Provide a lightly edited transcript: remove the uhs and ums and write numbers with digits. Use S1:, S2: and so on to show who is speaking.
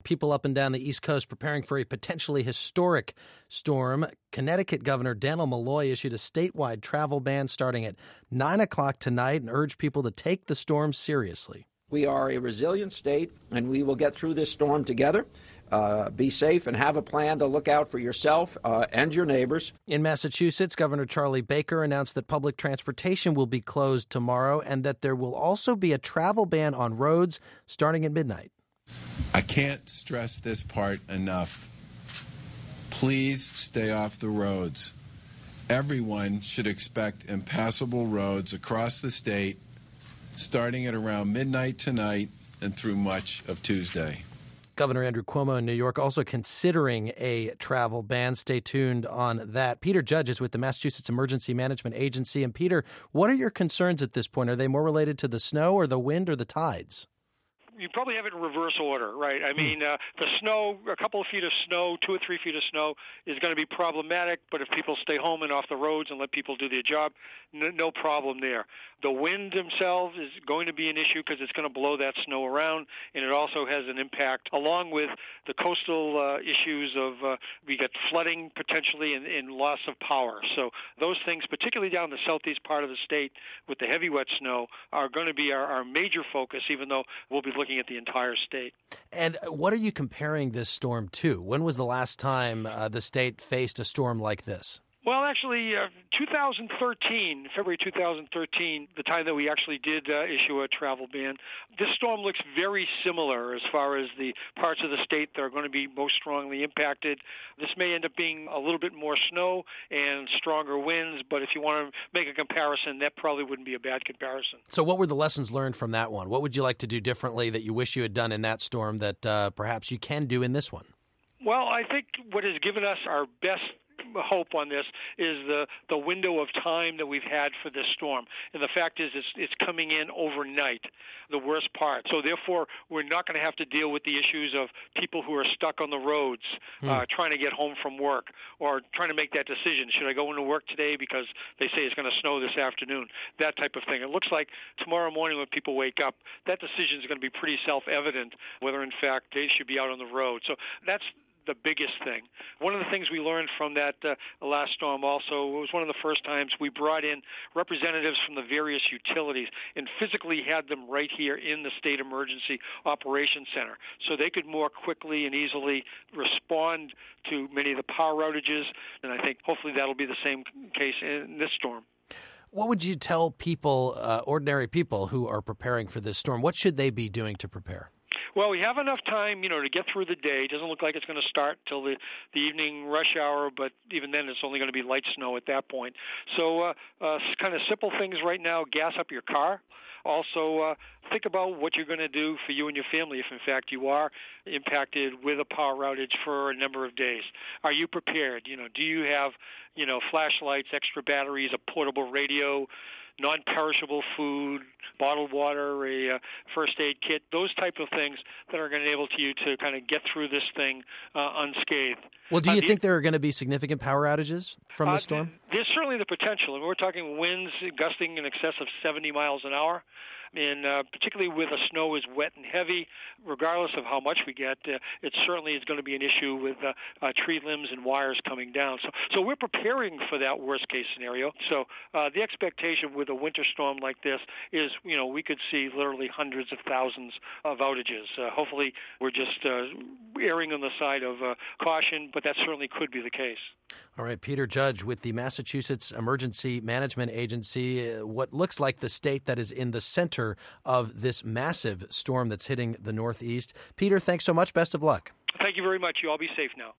S1: People up and down the East Coast preparing for a potentially historic storm. Connecticut Governor Dannel Malloy issued a statewide travel ban starting at 9 o'clock tonight and urged people to take the storm seriously.
S2: We are a resilient state, and we will get through this storm together. Be safe and have a plan to look out for yourself and your neighbors.
S1: In Massachusetts, Governor Charlie Baker announced that public transportation will be closed tomorrow and that there will also be a travel ban on roads starting at midnight.
S3: I can't stress this part enough. Please stay off the roads. Everyone should expect impassable roads across the state starting at around midnight tonight and through much of Tuesday.
S1: Governor Andrew Cuomo in New York also considering a travel ban. Stay tuned on that. Peter Judge is with the Massachusetts Emergency Management Agency. And Peter, what are your concerns at this point? Are they more related to the snow or the wind or the tides?
S4: You probably have it in reverse order, right? I mean, the snow, a couple of feet of snow, 2 or 3 feet of snow is going to be problematic, but if people stay home and off the roads and let people do their job, no problem there. The wind themselves is going to be an issue because it's going to blow that snow around, and it also has an impact along with the coastal issues of we get flooding potentially and loss of power. So those things, particularly down the southeast part of the state with the heavy wet snow, are going to be our major focus, even though we'll be looking at the entire state.
S1: And what are you comparing this storm to? When was the last time the state faced a storm like this?
S4: Well, actually, 2013, February 2013, the time that we actually did issue a travel ban, this storm looks very similar as far as the parts of the state that are going to be most strongly impacted. This may end up being a little bit more snow and stronger winds, but if you want to make a comparison, that probably wouldn't be a bad comparison.
S1: So what were the lessons learned from that one? What would you like to do differently that you wish you had done in that storm that perhaps you can do in this one?
S4: Well, I think what has given us our best hope on this is the window of time that we've had for this storm. And the fact is it's coming in overnight, the worst part. So therefore, we're not going to have to deal with the issues of people who are stuck on the roads trying to get home from work or trying to make that decision. Should I go into work today because they say it's going to snow this afternoon? That type of thing. It looks like tomorrow morning when people wake up, that decision is going to be pretty self-evident whether, in fact, they should be out on the road. So that's the biggest thing. One of the things we learned from that last storm also was one of the first times we brought in representatives from the various utilities and physically had them right here in the State Emergency Operations Center so they could more quickly and easily respond to many of the power outages, and I think hopefully that'll be the same case in this storm.
S1: What would you tell people, ordinary people who are preparing for this storm? What should they be doing to prepare?
S4: Well, we have enough time, to get through the day. It doesn't look like it's going to start till the evening rush hour, but even then it's only going to be light snow at that point. So kind of simple things right now, gas up your car. Also, think about what you're going to do for you and your family if, in fact, you are impacted with a power outage for a number of days. Are you prepared? Do you have, flashlights, extra batteries, a portable radio, non-perishable food, bottled water, a first aid kit, those type of things that are going to enable you to kind of get through this thing unscathed.
S1: Well, do you think there are going to be significant power outages from this storm?
S4: There's certainly the potential. And we're talking winds gusting in excess of 70 miles an hour. And particularly where the snow is wet and heavy, regardless of how much we get, it certainly is going to be an issue with tree limbs and wires coming down. So we're preparing for that worst-case scenario. So the expectation with a winter storm like this is, we could see literally hundreds of thousands of outages. Hopefully we're just erring on the side of caution, but that certainly could be the case.
S1: All right, Peter Judge with the Massachusetts Emergency Management Agency, what looks like the state that is in the center of this massive storm that's hitting the Northeast. Peter, thanks so much. Best of luck.
S4: Thank you very much. You all be safe now.